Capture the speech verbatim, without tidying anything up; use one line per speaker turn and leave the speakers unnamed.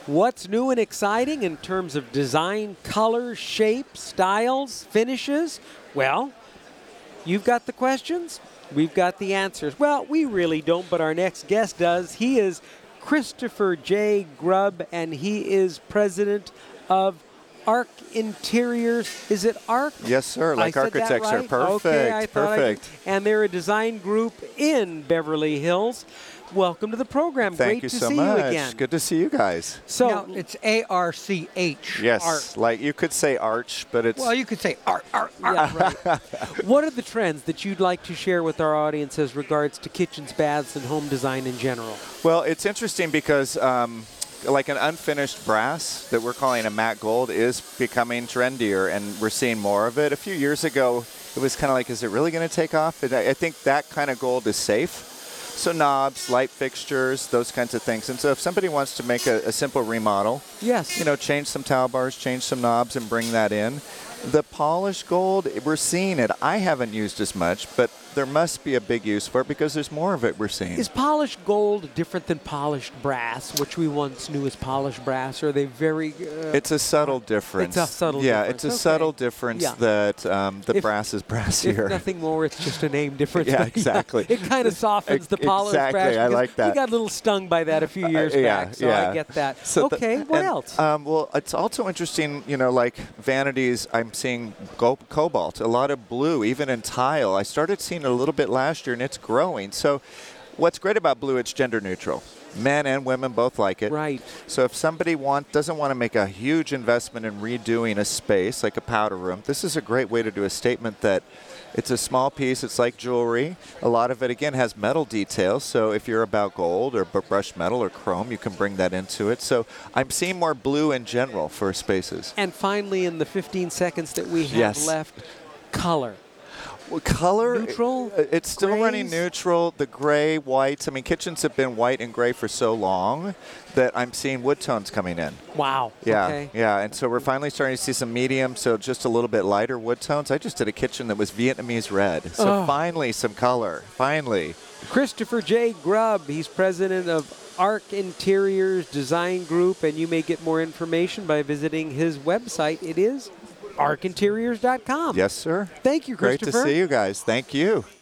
What's new and exciting in terms of design, color, shape, styles, finishes? Well, you've got the questions. We've got the answers. Well, we really don't, but our next guest does. He is Christopher J. Grubb, and he is president of ARC Interiors. Is it ARC?
Yes, sir. Like
I said that
architecture.
right?
Perfect.
Okay, I thought I
Perfect.
did. And they're a design group in Beverly Hills. Welcome to the program.
Thank
Great
you
to
so
see
much.
you again.
Good to see you guys.
So
Now, it's A R C H.
Yes,
Art.
like you could say arch, but it's
Well, you could say art, art, art.
Yeah, right. What are the trends that you'd like to share with our audience as regards to kitchens, baths, and home design in general?
well, it's interesting because um, like an unfinished brass that we're calling a matte gold is becoming trendier, and we're seeing more of it. A few years ago, it was kind of like, is it really going to take off? And I, I think that kind of gold is safe. So knobs, light fixtures, those kinds of things. And so if somebody wants to make a, a simple remodel,
Yes.
you know, change some towel bars, change some knobs, and bring that in. The polished gold, we're seeing it. I haven't used as much, but there must be a big use for it because there's more of it we're seeing.
Is polished gold different than polished brass, which we once knew as polished brass? Or are they very... Uh,
It's a subtle difference.
It's a subtle
yeah,
difference.
it's a
Okay.
subtle difference
Yeah.
that um, the
If-
brass is
if
brassier.
nothing more, it's just a name difference.
Yeah,
But
exactly.
It kind of softens the
Ex-
polished
exactly,
brass.
I
because
like that.
We got a little stung by that a few years
Uh, yeah,
back, so
yeah.
I get that.
So the-
okay, what
and,
else?
Um, well, it's also interesting, you know, like vanities, I'm seeing go- cobalt, a lot of blue, even in tile. I started seeing it a little bit last year, and it's growing. So what's great about blue, it's gender neutral. Men and women both like it.
Right.
So if somebody want, doesn't want to make a huge investment in redoing a space, like a powder room, this is a great way to do a statement that it's a small piece. It's like jewelry. A lot of it, again, has metal details. So if you're about gold or b- brushed metal or chrome, you can bring that into it. So I'm seeing more blue in general for spaces.
And finally, in the fifteen seconds that we have
Yes.
left, color.
Well, color,
Neutral,
uh, it's still running
grays?
neutral. The gray, whites. I mean, kitchens have been white and gray for so long that I'm seeing wood tones coming in.
Wow.
Yeah,
Okay.
yeah, and so we're finally starting to see some medium, so just a little bit lighter wood tones. I just did a kitchen that was Vietnamese red, so
Oh.
finally some color, finally.
Christopher J. Grubb, he's president of ARC Interiors Design Group, and you may get more information by visiting his website. It is arc interiors dot com.
Yes, sir.
Thank you,
Great
Christopher.
to see you guys. Thank you.